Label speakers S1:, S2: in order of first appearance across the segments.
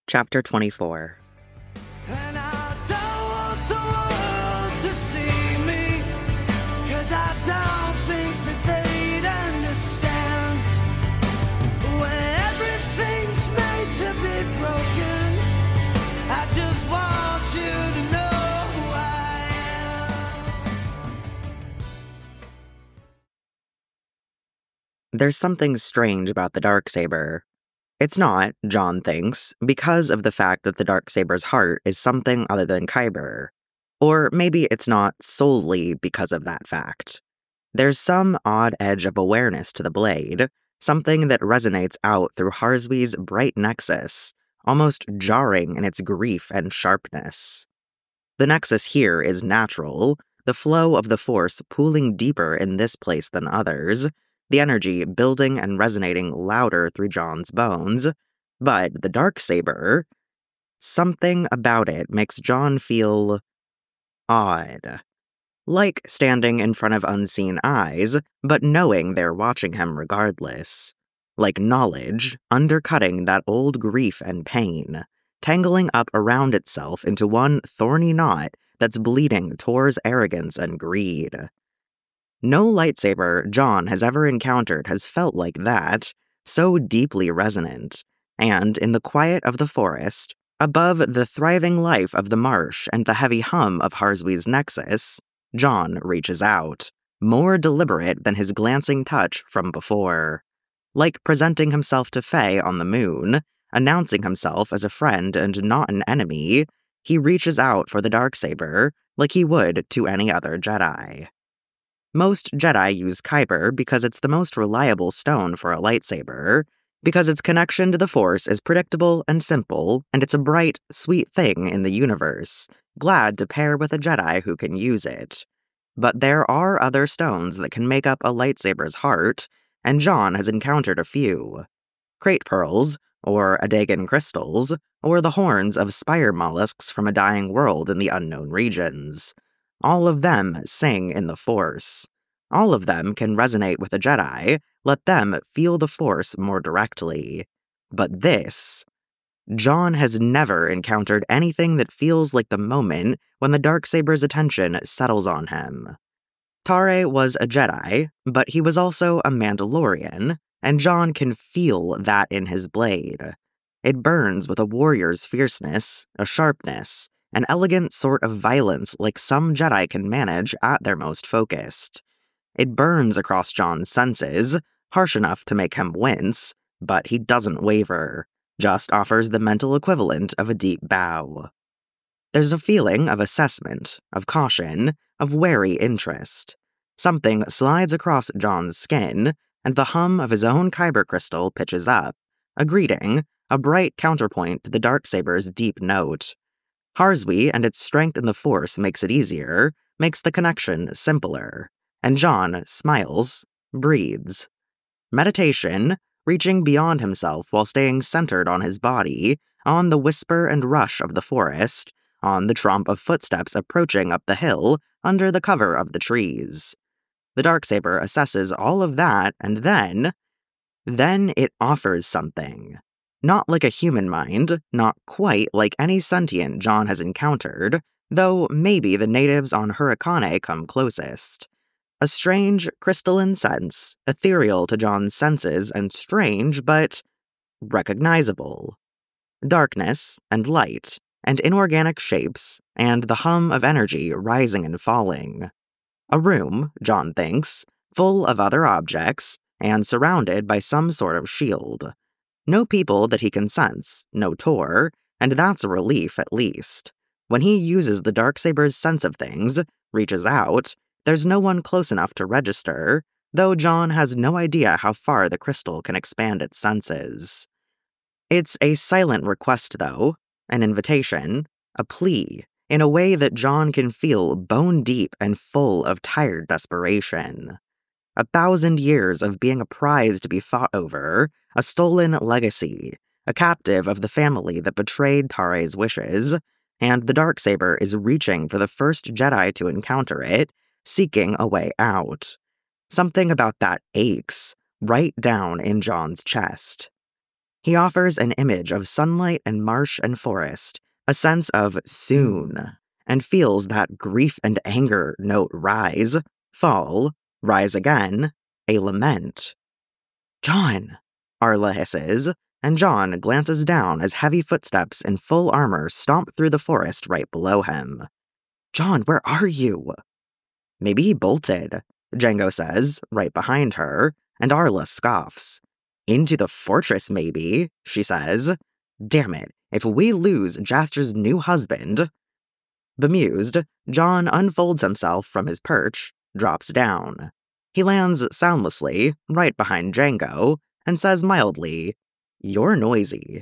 S1: Chapter 24.
S2: And I don't want the world to see me, 'cause I don't think that they'd understand. When everything's made to be broken, I just want you to know who I am.
S1: There's something strange about the Darksaber. It's not, John thinks, because of the fact that the Darksaber's heart is something other than Kyber. Or maybe it's not solely because of that fact. There's some odd edge of awareness to the blade, something that resonates out through Harzwi's bright nexus, almost jarring in its grief and sharpness. The nexus here is natural, the flow of the force pooling deeper in this place than others, the energy building and resonating louder through John's bones, but the Darksaber, something about it makes John feel odd. Like standing in front of unseen eyes, but knowing they're watching him regardless. Like knowledge undercutting that old grief and pain, tangling up around itself into one thorny knot that's bleeding towards arrogance and greed. No lightsaber John has ever encountered has felt like that, so deeply resonant, and in the quiet of the forest, above the thriving life of the marsh and the heavy hum of Harzwi's nexus, John reaches out, more deliberate than his glancing touch from before. Like presenting himself to Faye on the moon, announcing himself as a friend and not an enemy, he reaches out for the Darksaber like he would to any other Jedi. Most Jedi use Kyber because it's the most reliable stone for a lightsaber, because its connection to the Force is predictable and simple, and it's a bright, sweet thing in the universe, glad to pair with a Jedi who can use it. But there are other stones that can make up a lightsaber's heart, and John has encountered a few. Crate pearls, or Adagan crystals, or the horns of spire mollusks from a dying world in the unknown regions. All of them sing in the Force. All of them can resonate with a Jedi, let them feel the Force more directly. But this... John has never encountered anything that feels like the moment when the Darksaber's attention settles on him. Tare was a Jedi, but he was also a Mandalorian, and John can feel that in his blade. It burns with a warrior's fierceness, a sharpness, an elegant sort of violence like some Jedi can manage at their most focused. It burns across John's senses, harsh enough to make him wince, but he doesn't waver, just offers the mental equivalent of a deep bow. There's a feeling of assessment, of caution, of wary interest. Something slides across John's skin, and the hum of his own Kyber crystal pitches up, a greeting, a bright counterpoint to the Darksaber's deep note. Harzwi and its strength in the Force makes it easier, makes the connection simpler, and John smiles, breathes. Meditation, reaching beyond himself while staying centered on his body, on the whisper and rush of the forest, on the tromp of footsteps approaching up the hill under the cover of the trees. The Darksaber assesses all of that, and then it offers something. Not like a human mind, not quite like any sentient John has encountered, though maybe the natives on Hurricane come closest. A strange, crystalline sense, ethereal to John's senses and strange, but recognizable. Darkness and light, and inorganic shapes, and the hum of energy rising and falling. A room, John thinks, full of other objects, and surrounded by some sort of shield. No people that he can sense, no Tor, and that's a relief at least. When he uses the Darksaber's sense of things, reaches out, there's no one close enough to register, though John has no idea how far the crystal can expand its senses. It's a silent request, though, an invitation, a plea, in a way that John can feel bone deep and full of tired desperation. 1,000 years of being a prize to be fought over, a stolen legacy, a captive of the family that betrayed Tare's wishes, and the Darksaber is reaching for the first Jedi to encounter it, seeking a way out. Something about that aches, right down in John's chest. He offers an image of sunlight and marsh and forest, a sense of soon, and feels that grief and anger note rise, fall, rise again, a lament. "John," Arla hisses, and John glances down as heavy footsteps in full armor stomp through the forest right below him. "John, where are you?" "Maybe he bolted," Django says, right behind her, and Arla scoffs. "Into the fortress, maybe," she says. "Damn it, if we lose Jaster's new husband." Bemused, John unfolds himself from his perch, drops down. He lands soundlessly, right behind Django, and says mildly, "You're noisy."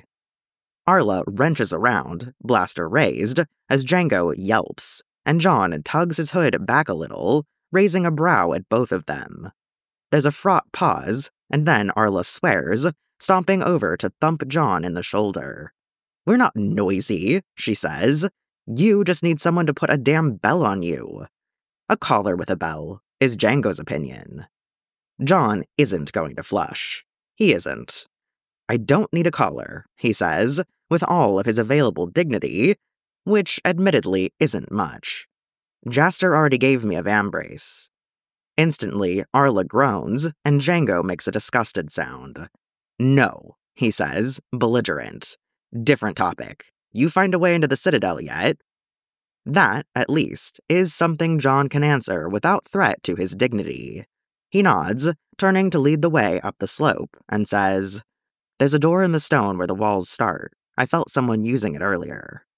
S1: Arla wrenches around, blaster raised, as Django yelps, and John tugs his hood back a little, raising a brow at both of them. There's a fraught pause, and then Arla swears, stomping over to thump John in the shoulder. "We're not noisy," she says. "You just need someone to put a damn bell on you." "A collar with a bell," is Django's opinion. John isn't going to flush. He isn't. "I don't need a collar," he says, with all of his available dignity, which admittedly isn't much. "Jaster already gave me a vambrace." Instantly, Arla groans, and Django makes a disgusted sound. "No," he says, belligerent. "Different topic. You find a way into the Citadel yet?" That, at least, is something John can answer without threat to his dignity. He nods, turning to lead the way up the slope, and says, "There's a door in the stone where the walls start. I felt someone using it earlier."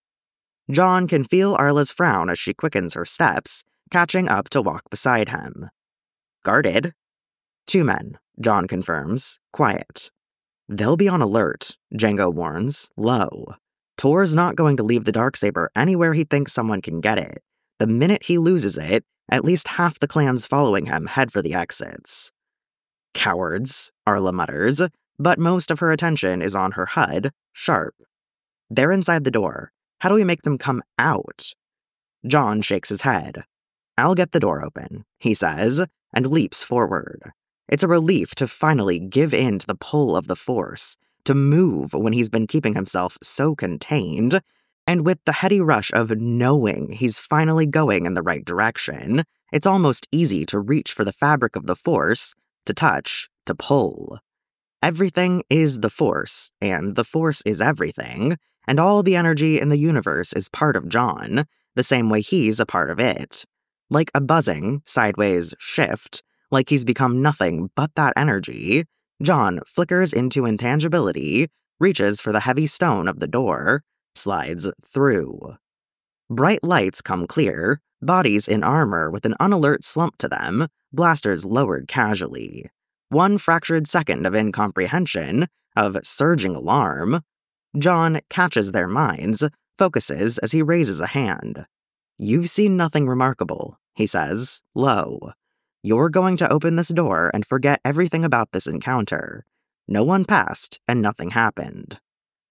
S1: John can feel Arla's frown as she quickens her steps, catching up to walk beside him. "Guarded?" "2 men," John confirms, quiet. "They'll be on alert," Django warns, low. "Tor's not going to leave the Darksaber anywhere he thinks someone can get it. The minute he loses it, at least half the clans following him head for the exits." "Cowards," Arla mutters, but most of her attention is on her HUD, sharp. "They're inside the door. How do we make them come out?" John shakes his head. "I'll get the door open," he says, and leaps forward. It's a relief to finally give in to the pull of the Force, to move when he's been keeping himself so contained, and with the heady rush of knowing he's finally going in the right direction, it's almost easy to reach for the fabric of the Force, to touch, to pull. Everything is the Force, and the Force is everything, and all the energy in the universe is part of John, the same way he's a part of it. Like a buzzing, sideways shift, like he's become nothing but that energy, John flickers into intangibility, reaches for the heavy stone of the door, slides through. Bright lights come clear, bodies in armor with an unalert slump to them, blasters lowered casually. 1 fractured second of incomprehension, of surging alarm. John catches their minds, focuses as he raises a hand. "You've seen nothing remarkable," he says, low. "You're going to open this door and forget everything about this encounter. No one passed, and nothing happened."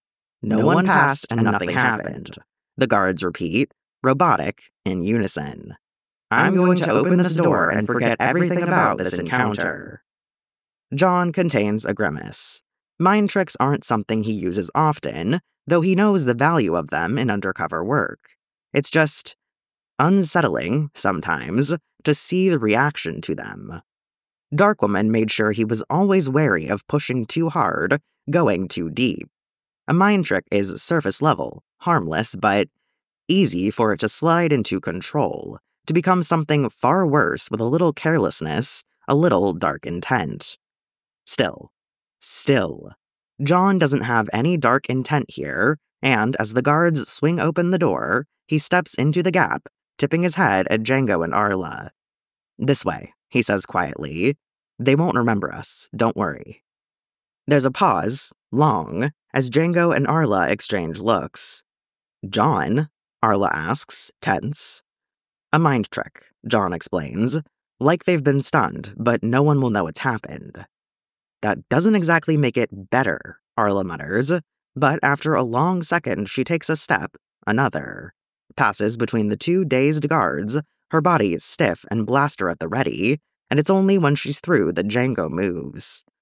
S1: No one passed, and nothing happened. The guards repeat, robotic, in unison. "I'm going to open this door and forget everything about this encounter." John contains a grimace. Mind tricks aren't something he uses often, though he knows the value of them in undercover work. It's just unsettling, sometimes, to see the reaction to them. Darkwoman made sure he was always wary of pushing too hard, going too deep. A mind trick is surface level, harmless, but easy for it to slide into control, to become something far worse with a little carelessness, a little dark intent. Still, John doesn't have any dark intent here, and as the guards swing open the door, he steps into the gap, tipping his head at Django and Arla. "This way," he says quietly. "They won't remember us, don't worry." There's a pause, long, as Django and Arla exchange looks. "John?" Arla asks, tense. "A mind trick," John explains. "Like they've been stunned, but no one will know it's happened." "That doesn't exactly make it better," Arla mutters, but after a long second she takes a step, another, passes between the 2 dazed guards, her body stiff and blaster at the ready, and it's only when she's through that Django moves.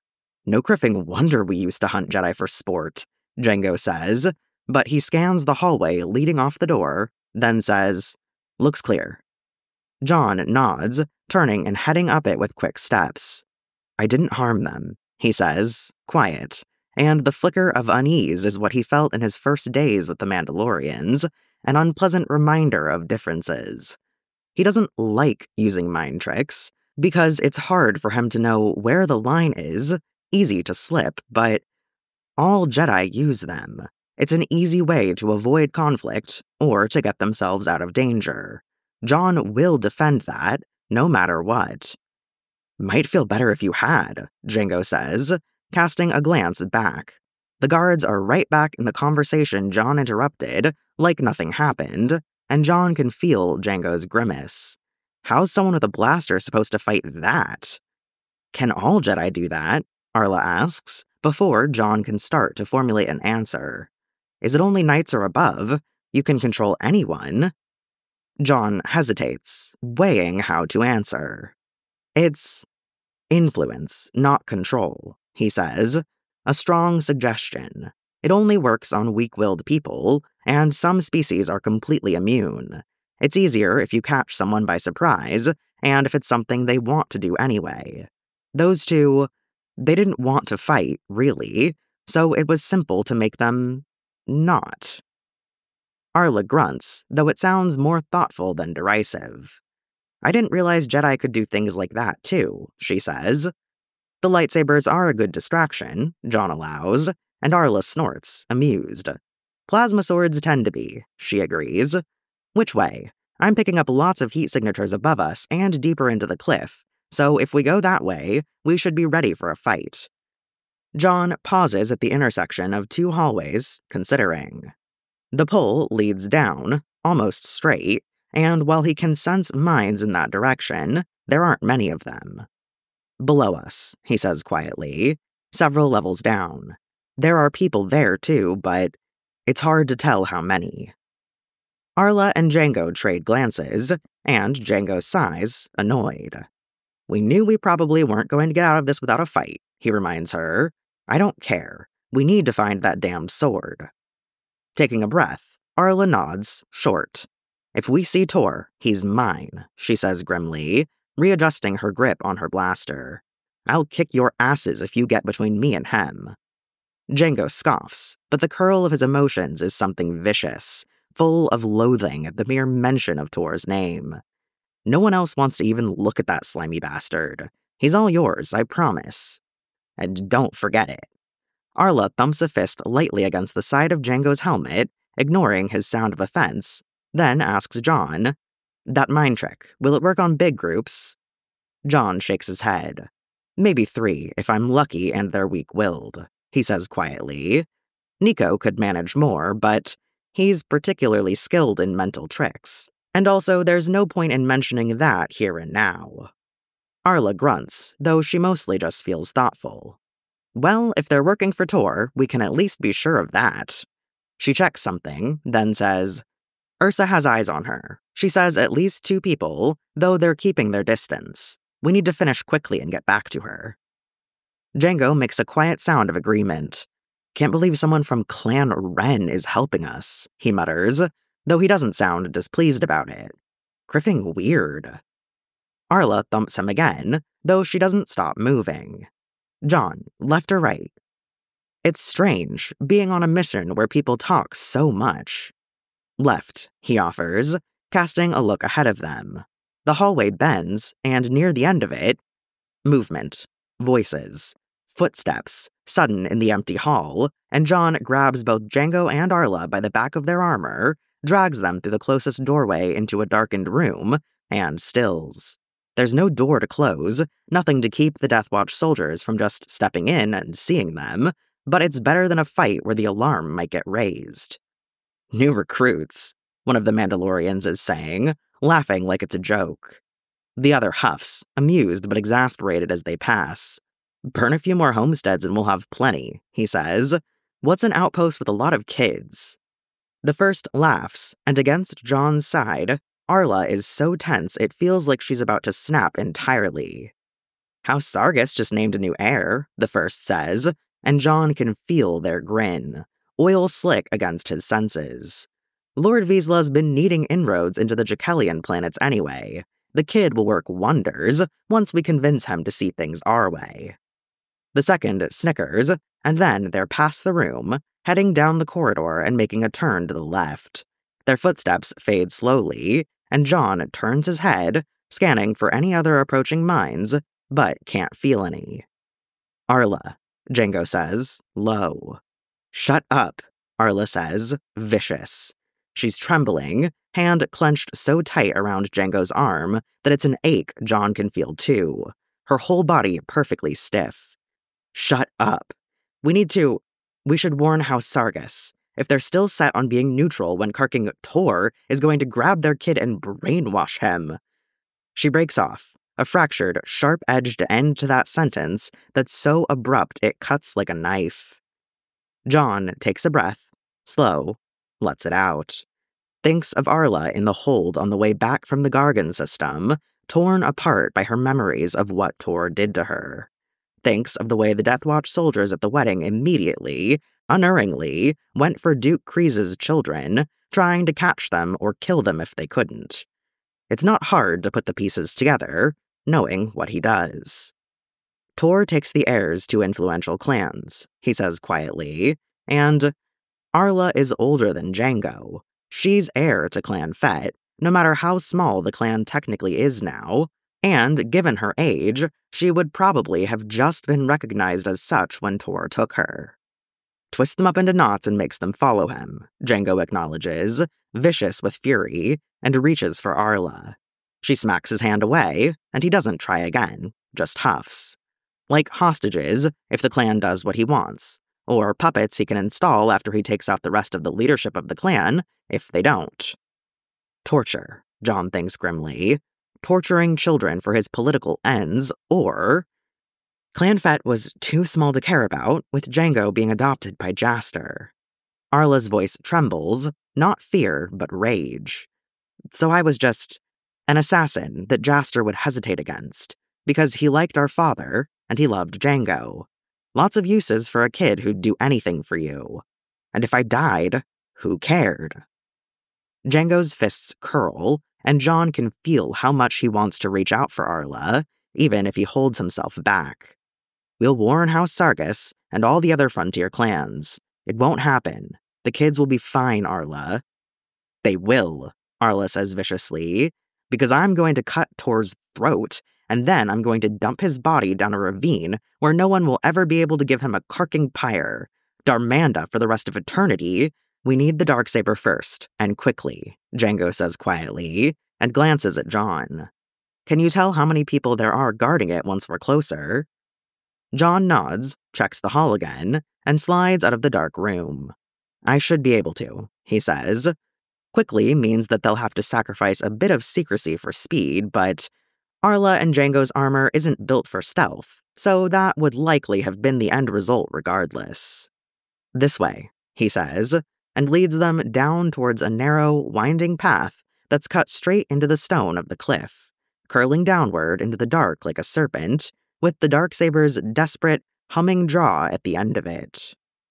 S1: No criffing wonder we used to hunt Jedi for sport, Jango says, but he scans the hallway leading off the door, then says, looks clear. John nods, turning and heading up it with quick steps. I didn't harm them, he says, quiet, and the flicker of unease is what he felt in his first days with the Mandalorians, an unpleasant reminder of differences. He doesn't like using mind tricks, because it's hard for him to know where the line is, easy to slip, but all Jedi use them. It's an easy way to avoid conflict or to get themselves out of danger. John will defend that, no matter what. Might feel better if you had, Jango says, casting a glance back. The guards are right back in the conversation John interrupted, like nothing happened, and John can feel Jango's grimace. How's someone with a blaster supposed to fight that? Can all Jedi do that? Arla asks, before John can start to formulate an answer. Is it only knights or above? You can control anyone. John hesitates, weighing how to answer. It's influence, not control, he says. A strong suggestion. It only works on weak-willed people, and some species are completely immune. It's easier if you catch someone by surprise, and if it's something they want to do anyway. Those two, they didn't want to fight, really, so it was simple to make them not. Arla grunts, though it sounds more thoughtful than derisive. I didn't realize Jedi could do things like that, too, she says. The lightsabers are a good distraction, John allows, and Arla snorts, amused. Plasma swords tend to be, she agrees. Which way? I'm picking up lots of heat signatures above us and deeper into the cliff, so if we go that way, we should be ready for a fight. John pauses at the intersection of two hallways, considering. The pull leads down, almost straight, and while he can sense mines in that direction, there aren't many of them. Below us, he says quietly, several levels down. There are people there too, but it's hard to tell how many. Arla and Jango trade glances, and Jango sighs, annoyed. We knew we probably weren't going to get out of this without a fight, he reminds her. I don't care. We need to find that damned sword. Taking a breath, Arla nods, short. If we see Tor, he's mine, she says grimly, readjusting her grip on her blaster. I'll kick your asses if you get between me and him. Jango scoffs, but the curl of his emotions is something vicious, full of loathing at the mere mention of Tor's name. No one else wants to even look at that slimy bastard. He's all yours, I promise. And don't forget it. Arla thumps a fist lightly against the side of Jango's helmet, ignoring his sound of offense, then asks John, that mind trick, will it work on big groups? John shakes his head. Maybe 3, if I'm lucky and they're weak-willed, he says quietly. Nico could manage more, but he's particularly skilled in mental tricks. And also, there's no point in mentioning that here and now. Arla grunts, though she mostly just feels thoughtful. Well, if they're working for Tor, we can at least be sure of that. She checks something, then says, Ursa has eyes on her. She says at least 2 people, though they're keeping their distance. We need to finish quickly and get back to her. Jango makes a quiet sound of agreement. Can't believe someone from Clan Wren is helping us, he mutters, though he doesn't sound displeased about it. Criffing weird. Arla thumps him again, though she doesn't stop moving. John, left or right? It's strange, being on a mission where people talk so much. Left, he offers, casting a look ahead of them. The hallway bends, and near the end of it, movement, voices, footsteps, sudden in the empty hall, and John grabs both Jango and Arla by the back of their armor, drags them through the closest doorway into a darkened room, and stills. There's no door to close, nothing to keep the Death Watch soldiers from just stepping in and seeing them, but it's better than a fight where the alarm might get raised. New recruits, one of the Mandalorians is saying, laughing like it's a joke. The other huffs, amused but exasperated as they pass. Burn a few more homesteads and we'll have plenty, he says. What's an outpost with a lot of kids? The first laughs, and against John's side, Arla is so tense it feels like she's about to snap entirely. House Sargus just named a new heir, the first says, and Jon can feel their grin, oil slick against his senses. Lord Vizsla's been needing inroads into the Jaquelian planets anyway. The kid will work wonders once we convince him to see things our way. The second snickers, and then they're past the room, heading down the corridor and making a turn to the left. Their footsteps fade slowly, and Jon turns his head, scanning for any other approaching minds, but can't feel any. Arla, Jango says, low. Shut up, Arla says, vicious. She's trembling, hand clenched so tight around Jango's arm that it's an ache Jon can feel too, her whole body perfectly stiff. Shut up. We should warn House Sargus. If they're still set on being neutral when Karking Tor is going to grab their kid and brainwash him. She breaks off, a fractured, sharp-edged end to that sentence that's so abrupt it cuts like a knife. Jon takes a breath, slow, lets it out. Thinks of Arla in the hold on the way back from the Gargan system, torn apart by her memories of what Tor did to her. Thinks of the way the Deathwatch soldiers at the wedding immediately, unerringly, went for Duke Kreese's children, trying to catch them or kill them if they couldn't. It's not hard to put the pieces together, knowing what he does. Tor takes the heirs to influential clans, he says quietly, and Arla is older than Jango. She's heir to Clan Fett, no matter how small the clan technically is now, and given her age, she would probably have just been recognized as such when Tor took her. Twists them up into knots and makes them follow him, Jango acknowledges, vicious with fury, and reaches for Arla. She smacks his hand away, and he doesn't try again, just huffs. Like hostages, if the clan does what he wants, or puppets he can install after he takes out the rest of the leadership of the clan, if they don't. Torture, Jon thinks grimly. Torturing children for his political ends, or Clan Fett was too small to care about, with Jango being adopted by Jaster. Arla's voice trembles, not fear, but rage. So I was just an assassin that Jaster would hesitate against, because he liked our father, and he loved Jango. Lots of uses for a kid who'd do anything for you. And if I died, who cared? Jango's fists curl, and Jon can feel how much he wants to reach out for Arla, even if he holds himself back. We'll warn House Sargus and all the other frontier clans. It won't happen. The kids will be fine, Arla. They will, Arla says viciously, because I'm going to cut Tor's throat, and then I'm going to dump his body down a ravine where no one will ever be able to give him a Karking pyre. Darmanda for the rest of eternity. We need the Darksaber first, and quickly, Jango says quietly, and glances at Jon. Can you tell how many people there are guarding it once we're closer? Jon nods, checks the hall again, and slides out of the dark room. I should be able to, he says. Quickly means that they'll have to sacrifice a bit of secrecy for speed, but Arla and Jango's armor isn't built for stealth, so that would likely have been the end result regardless. This way, he says, and leads them down towards a narrow, winding path that's cut straight into the stone of the cliff, curling downward into the dark like a serpent, with the Darksaber's desperate, humming draw at the end of it.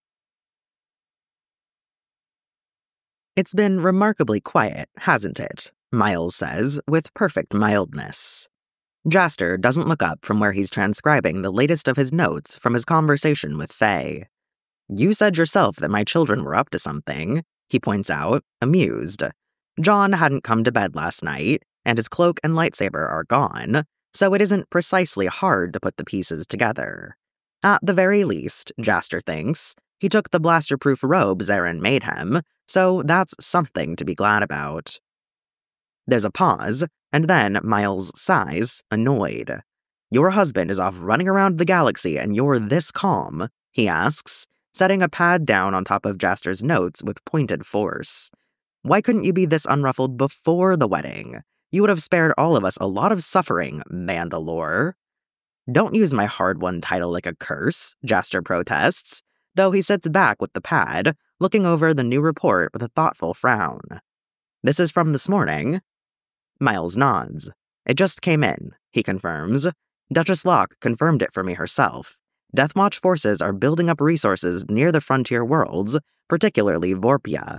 S1: It's been remarkably quiet, hasn't it? Miles says, with perfect mildness. Jaster doesn't look up from where he's transcribing the latest of his notes from his conversation with Faye. You said yourself that my children were up to something, he points out, amused. Jon hadn't come to bed last night, and his cloak and lightsaber are gone, so it isn't precisely hard to put the pieces together. At the very least, Jaster thinks, he took the blaster-proof robe Zarin made him, so that's something to be glad about. There's a pause, and then Miles sighs, annoyed. Your husband is off running around the galaxy and you're this calm, he asks, setting a pad down on top of Jaster's notes with pointed force. Why couldn't you be this unruffled before the wedding? You would have spared all of us a lot of suffering, Mandalore. Don't use my hard-won title like a curse, Jaster protests, though he sits back with the pad, looking over the new report with a thoughtful frown. This is from this morning. Miles nods. It just came in, he confirms, Duchess Locke confirmed it for me herself. Deathwatch forces are building up resources near the frontier worlds, particularly Vorpia.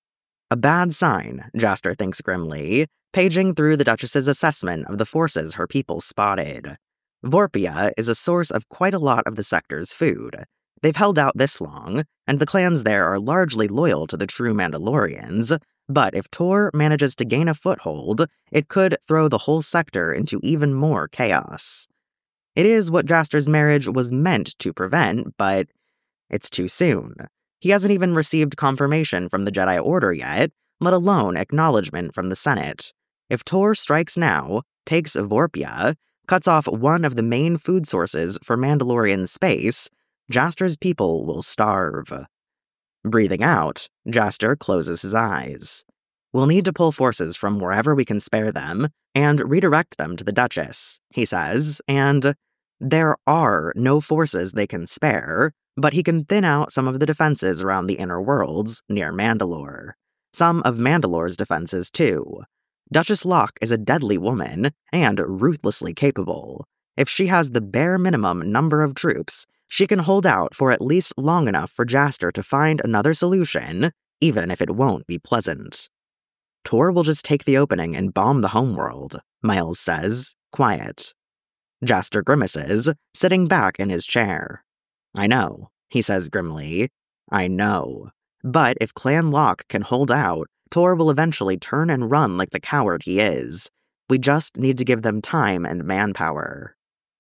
S1: A bad sign, Jaster thinks grimly, paging through the Duchess's assessment of the forces her people spotted. Vorpia is a source of quite a lot of the sector's food. They've held out this long, and the clans there are largely loyal to the true Mandalorians, but if Tor manages to gain a foothold, it could throw the whole sector into even more chaos. It is what Jaster's marriage was meant to prevent, but it's too soon. He hasn't even received confirmation from the Jedi Order yet, let alone acknowledgement from the Senate. If Tor strikes now, takes Vorpia, cuts off one of the main food sources for Mandalorian space, Jaster's people will starve. Breathing out, Jaster closes his eyes. We'll need to pull forces from wherever we can spare them and redirect them to the Duchess, he says, and there are no forces they can spare, but he can thin out some of the defenses around the inner worlds near Mandalore. Some of Mandalore's defenses, too. Duchess Locke is a deadly woman and ruthlessly capable. If she has the bare minimum number of troops, she can hold out for at least long enough for Jaster to find another solution, even if it won't be pleasant. Tor will just take the opening and bomb the homeworld, Miles says, quiet. Jaster grimaces, sitting back in his chair. I know, he says grimly. I know. But if Clan Locke can hold out, Tor will eventually turn and run like the coward he is. We just need to give them time and manpower.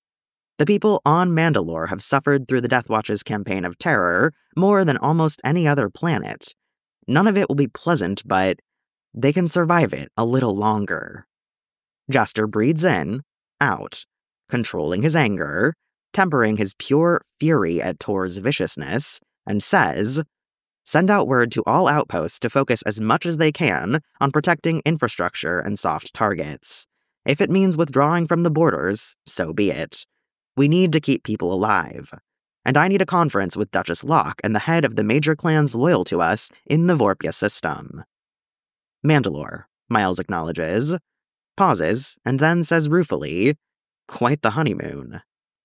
S1: The people on Mandalore have suffered through the Deathwatch's campaign of terror more than almost any other planet. None of it will be pleasant, but they can survive it a little longer. Jaster breathes in, out, controlling his anger, tempering his pure fury at Tor's viciousness, and says, send out word to all outposts to focus as much as they can on protecting infrastructure and soft targets. If it means withdrawing from the borders, so be it. We need to keep people alive. And I need a conference with Duchess Locke and the head of the major clans loyal to us in the Vorpia system. Mandalore, Miles acknowledges, pauses, and then says ruefully, quite the honeymoon.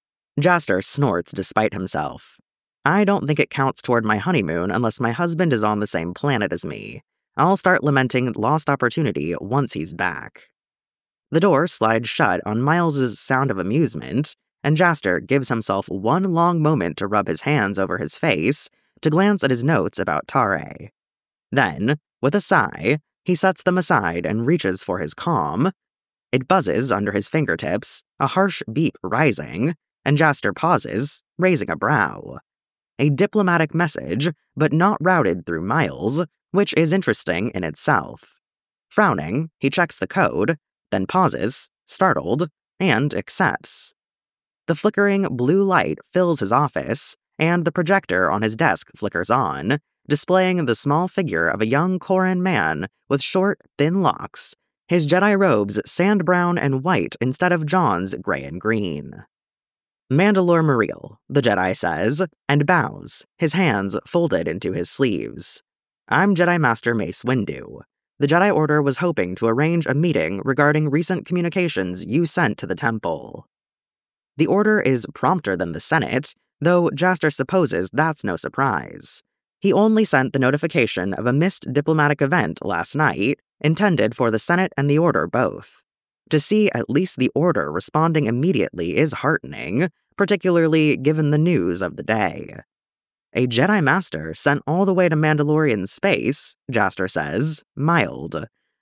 S1: Jaster snorts despite himself. I don't think it counts toward my honeymoon unless my husband is on the same planet as me. I'll start lamenting lost opportunity once he's back. The door slides shut on Miles's sound of amusement, and Jaster gives himself one long moment to rub his hands over his face, to glance at his notes about Tare. Then, with a sigh, he sets them aside and reaches for his comm. It buzzes under his fingertips, a harsh beep rising, and Jaster pauses, raising a brow. A diplomatic message, but not routed through Miles, which is interesting in itself. Frowning, he checks the code, then pauses, startled, and accepts. The flickering blue light fills his office, and the projector on his desk flickers on, displaying the small figure of a young Corran man with short, thin locks, his Jedi robes sand brown and white instead of John's gray and green. Mandalore Muriel, the Jedi says, and bows, his hands folded into his sleeves. I'm Jedi Master Mace Windu. The Jedi Order was hoping to arrange a meeting regarding recent communications you sent to the temple. The Order is prompter than the Senate, though Jaster supposes that's no surprise. He only sent the notification of a missed diplomatic event last night, intended for the Senate and the Order both. To see at least the Order responding immediately is heartening, particularly given the news of the day. A Jedi Master sent all the way to Mandalorian space, Jaster says, mild.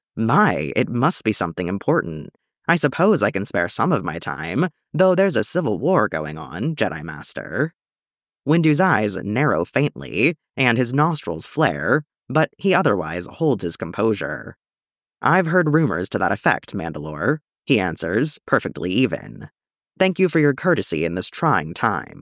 S1: My, it must be something important. I suppose I can spare some of my time, though there's a civil war going on, Jedi Master. Windu's eyes narrow faintly, and his nostrils flare, but he otherwise holds his composure. I've heard rumors to that effect, Mandalore, he answers, perfectly even. Thank you for your courtesy in this trying time.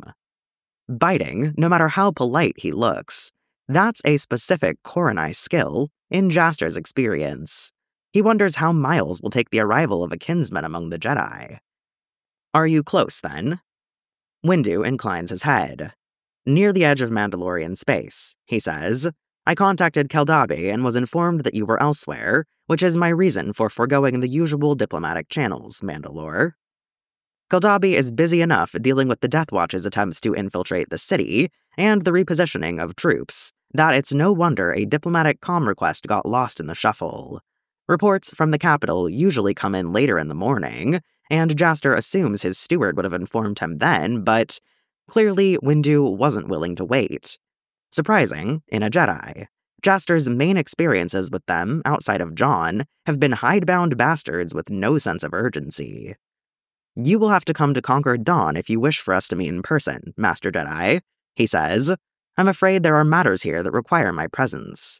S1: Biting, no matter how polite he looks, that's a specific Corranite skill in Jaster's experience. He wonders how Miles will take the arrival of a kinsman among the Jedi. Are you close, then? Windu inclines his head. Near the edge of Mandalorian space, he says. I contacted Keldabi and was informed that you were elsewhere, which is my reason for foregoing the usual diplomatic channels, Mandalore. Kaldabi is busy enough dealing with the Death Watch's attempts to infiltrate the city and the repositioning of troops that it's no wonder a diplomatic comm request got lost in the shuffle. Reports from the capital usually come in later in the morning, and Jaster assumes his steward would have informed him then, but clearly Windu wasn't willing to wait. Surprising, in a Jedi. Jaster's main experiences with them, outside of Jon, have been hidebound bastards with no sense of urgency. "You will have to come to Conquered Dawn if you wish for us to meet in person, Master Jedi," he says. "I'm afraid there are matters here that require my presence."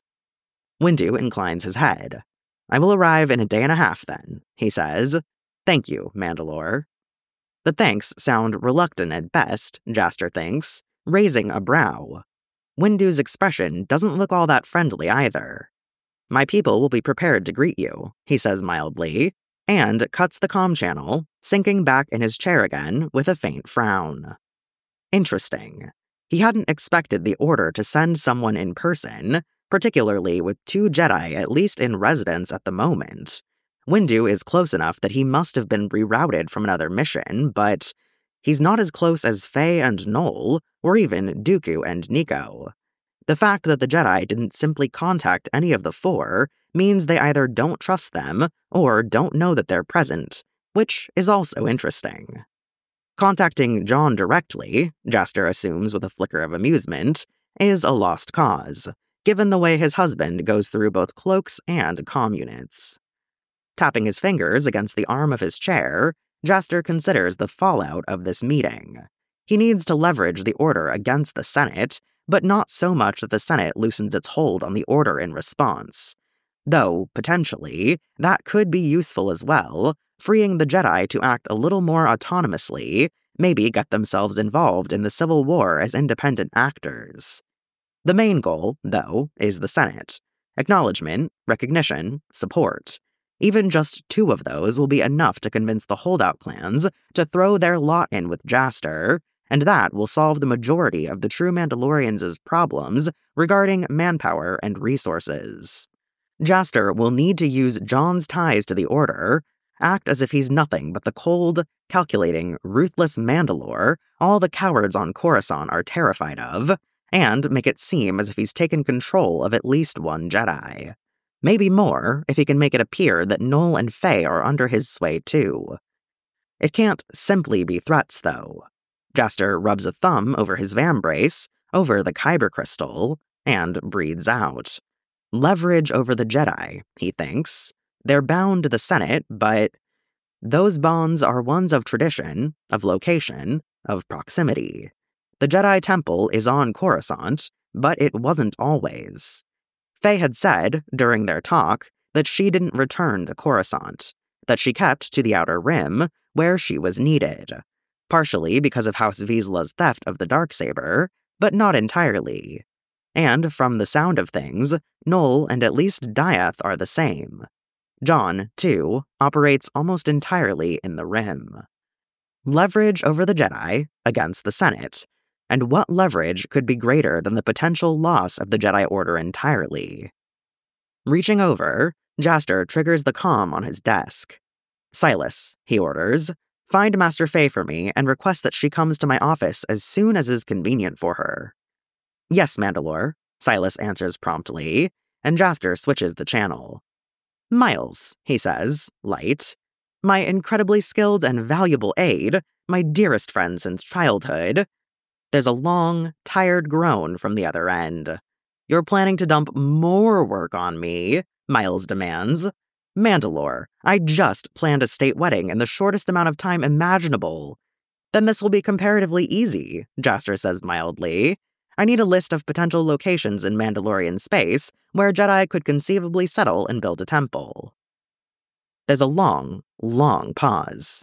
S1: Windu inclines his head. "I will arrive in a day and a half then," he says. "Thank you, Mandalore." The thanks sound reluctant at best, Jaster thinks, raising a brow. Windu's expression doesn't look all that friendly either. "My people will be prepared to greet you," he says mildly, and cuts the comm channel, sinking back in his chair again with a faint frown. Interesting. He hadn't expected the Order to send someone in person, particularly with 2 Jedi at least in residence at the moment. Windu is close enough that he must have been rerouted from another mission, but he's not as close as Faye and Noel, or even Dooku and Nico. The fact that the Jedi didn't simply contact any of the 4 means they either don't trust them or don't know that they're present, which is also interesting. Contacting Jon directly, Jaster assumes with a flicker of amusement, is a lost cause, given the way his husband goes through both cloaks and comm units. Tapping his fingers against the arm of his chair, Jaster considers the fallout of this meeting. He needs to leverage the Order against the Senate, but not so much that the Senate loosens its hold on the Order in response. Though, potentially, that could be useful as well, freeing the Jedi to act a little more autonomously, maybe get themselves involved in the Civil War as independent actors. The main goal, though, is the Senate. Acknowledgement, recognition, support. Even just 2 of those will be enough to convince the holdout clans to throw their lot in with Jaster, and that will solve the majority of the true Mandalorians' problems regarding manpower and resources. Jaster will need to use Jon's ties to the Order, act as if he's nothing but the cold, calculating, ruthless Mandalore all the cowards on Coruscant are terrified of, and make it seem as if he's taken control of at least 1 Jedi. Maybe more, if he can make it appear that Noel and Faye are under his sway too. It can't simply be threats, though. Jaster rubs a thumb over his vambrace, over the Kyber crystal, and breathes out. Leverage over the Jedi, he thinks. They're bound to the Senate, but those bonds are ones of tradition, of location, of proximity. The Jedi Temple is on Coruscant, but it wasn't always. Faye had said, during their talk, that she didn't return to Coruscant, that she kept to the Outer Rim, where she was needed. Partially because of House Vizsla's theft of the Darksaber, but not entirely. And from the sound of things, Noel and at least Diath are the same. Jon, too, operates almost entirely in the Rim. Leverage over the Jedi against the Senate. And what leverage could be greater than the potential loss of the Jedi Order entirely? Reaching over, Jaster triggers the comm on his desk. "Silas," he orders, "find Master Faye for me and request that she comes to my office as soon as is convenient for her." "Yes, Mandalore," Silas answers promptly, and Jaster switches the channel. "Miles," he says, light. "My incredibly skilled and valuable aide, my dearest friend since childhood." There's a long, tired groan from the other end. "You're planning to dump more work on me," Miles demands. "Mandalore, I just planned a state wedding in the shortest amount of time imaginable." "Then this will be comparatively easy," Jaster says mildly. "I need a list of potential locations in Mandalorian space where Jedi could conceivably settle and build a temple." There's a long, long pause.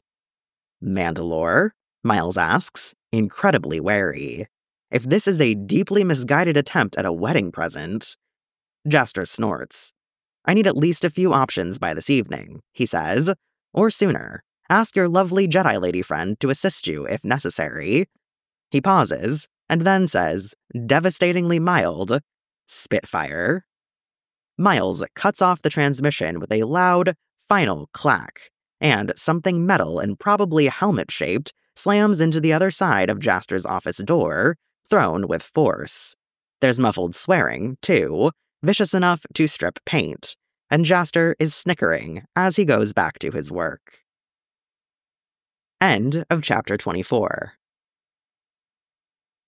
S1: "Mandalore?" Miles asks, incredibly wary. If this is a deeply misguided attempt at a wedding present... Jaster snorts. "I need at least a few options by this evening," he says. "Or sooner. Ask your lovely Jedi lady friend to assist you if necessary." He pauses, and then says, devastatingly mild, "Spitfire." Miles cuts off the transmission with a loud, final clack, and something metal and probably helmet-shaped slams into the other side of Jaster's office door, thrown with force. There's muffled swearing, too, vicious enough to strip paint, and Jaster is snickering as he goes back to his work. End of chapter 24.